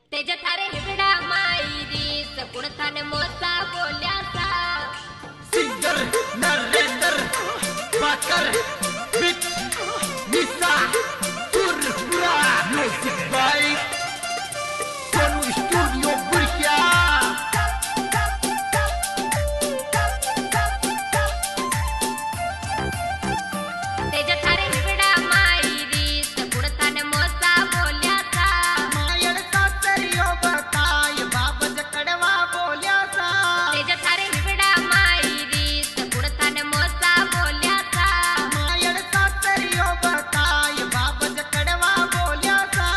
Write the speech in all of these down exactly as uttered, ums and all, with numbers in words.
तेज थारे हिबड़ा माईरी सकुण थाने मोसा बोल्यासा सिंगर नरेंद्र बाकर विच निसा Surpura music by Sonu studio Burkiya तेज थारे हिबड़ा माईरी सकुण थाने मोसा बोल्यासा मायड़ सासरियो बताय बाबज कड़वा बोल्यासा तेज थारे हिबड़ा माईरी सकुण थाने मोसा बोल्यासा मायड़ सासरियो बताय बाबज कड़वा बोल्यासा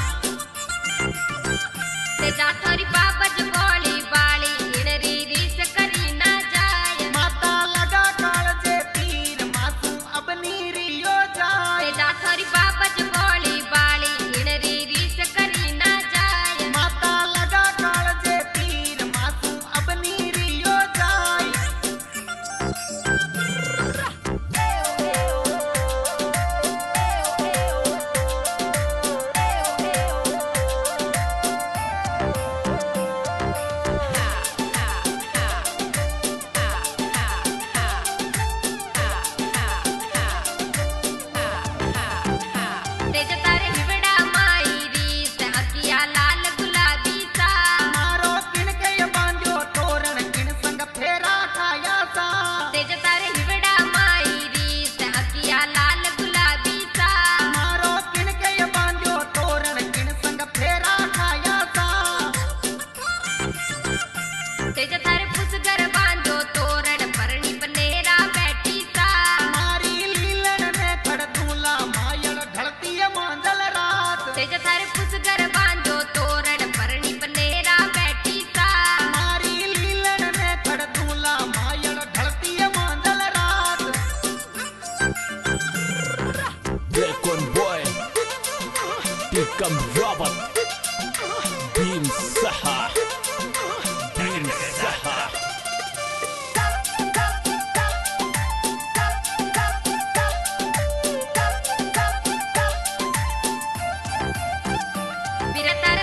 तेजा थोरी बाबज बोली बाली हिड़री रीस करी ना जाय माता लगा काळजे तीर मासू अब नीरियो जाय तेजा थोरी बाबज बोली बाली हिड़री रीस करी ना जाय माता लगा काळजे तीर मासू अब नीरियो जाय तेज तारे हिबड़ा माईरी से अखिया लाल गुलाबी सा मारो किन के ये बांध्यो तोरण किन संग फेरा खाया सा तेज तारे हिबड़ा माईरी से अखिया लाल गुलाबी सा मारो किन के ये बांध्यो तोरण किन संग फेरा खाया सा तेज तारे फुसगर बांधो तोरण परणी बनेरा बैठी सा मारी लीलन में खड़ दूला मायड़ ढलती है मांदल रात तेज तारे फुसगर बांधो तोरण परणी बनेरा बैठी सा मारी लीलन में खड़ दूला मायड़ ढलती है मांदल रात Deacon Boy Tikam Robot Beam Saha Beam Saha बिरतर